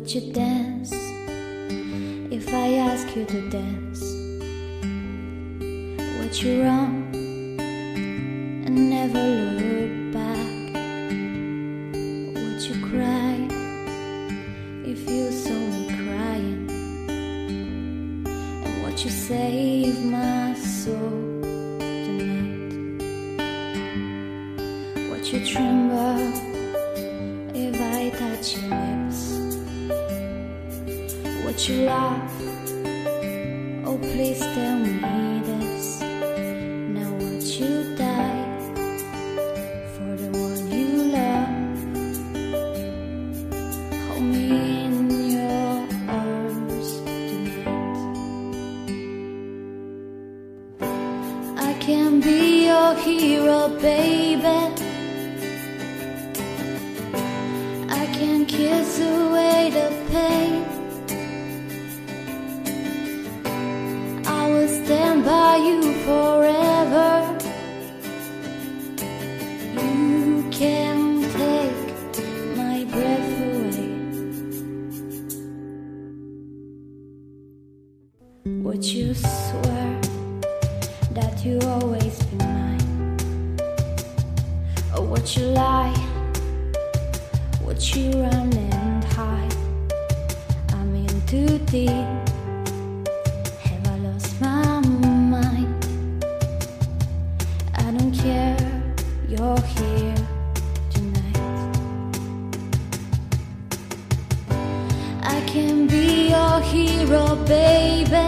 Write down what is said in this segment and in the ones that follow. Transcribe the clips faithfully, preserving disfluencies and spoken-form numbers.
Would you dance if I ask you to dance? Would you run and never look back? Would you cry if you saw me crying? And would you save my soul tonight? Would you tremble if I touch your lips? Would you laugh? Oh, please tell me this. Now would you die for the one you love? Hold me in your arms tonight. I can be your hero, baby. I can kiss away the pain. I will stand by you forever. You can't take my breath away. Would you swear that you always be mine? Or would you lie? Would you run and hide? I'm in too deep. Have I lost my mind? I don't care, you're here tonight. I can be your hero, baby.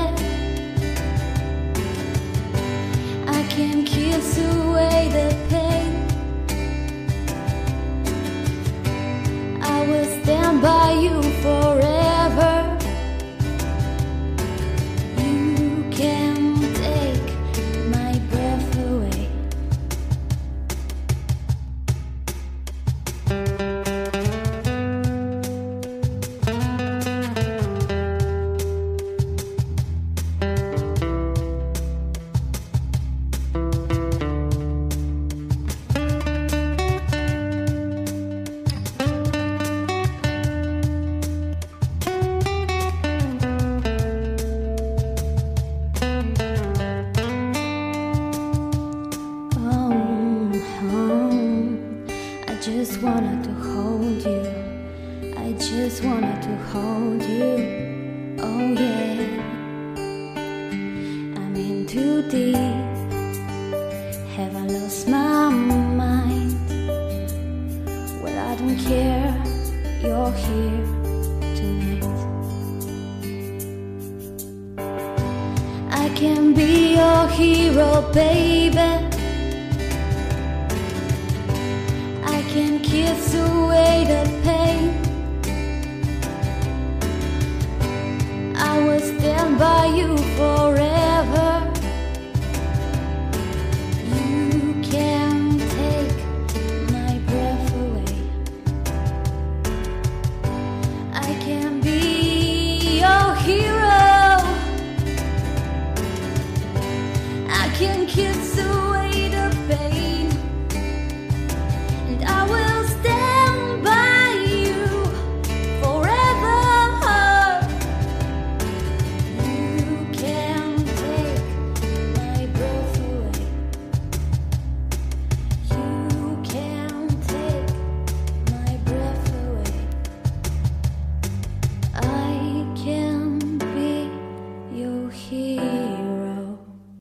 I can kiss away the pain. I will stand by you forever. You can't take my breath away. I just wanted to hold you. I just wanted to hold you. Oh yeah. I'm in too deep. Have I lost my mind? Well, I don't care. You're here tonight. I can be your hero, baby. I can kiss away the pain. I will stand by you forever. You can't take my breath away. I can be your hero. I can kiss away